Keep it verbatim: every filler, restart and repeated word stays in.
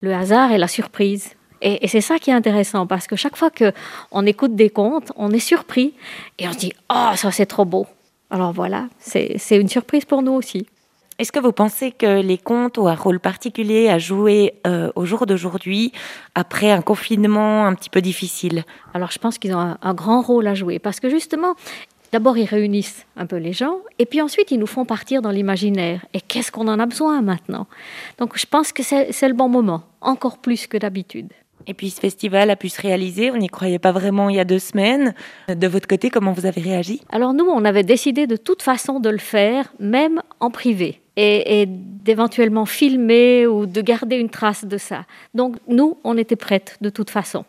Le hasard et la surprise. Et, et c'est ça qui est intéressant, parce que chaque fois qu'on écoute des contes, on est surpris et on se dit « Oh, ça c'est trop beau !» Alors voilà, c'est, c'est une surprise pour nous aussi. Est-ce que vous pensez que les contes ont un rôle particulier à jouer euh, au jour d'aujourd'hui, après un confinement un petit peu difficile? Alors je pense qu'ils ont un, un grand rôle à jouer, parce que justement, d'abord ils réunissent un peu les gens, et puis ensuite ils nous font partir dans l'imaginaire. Et qu'est-ce qu'on en a besoin maintenant? Donc je pense que c'est, c'est le bon moment, encore plus que d'habitude. Et puis ce festival a pu se réaliser, on n'y croyait pas vraiment il y a deux semaines. De votre côté, comment vous avez réagi? Alors nous, on avait décidé de toute façon de le faire, même en privé, et, et d'éventuellement filmer ou de garder une trace de ça. Donc nous, on était prêtes de toute façon.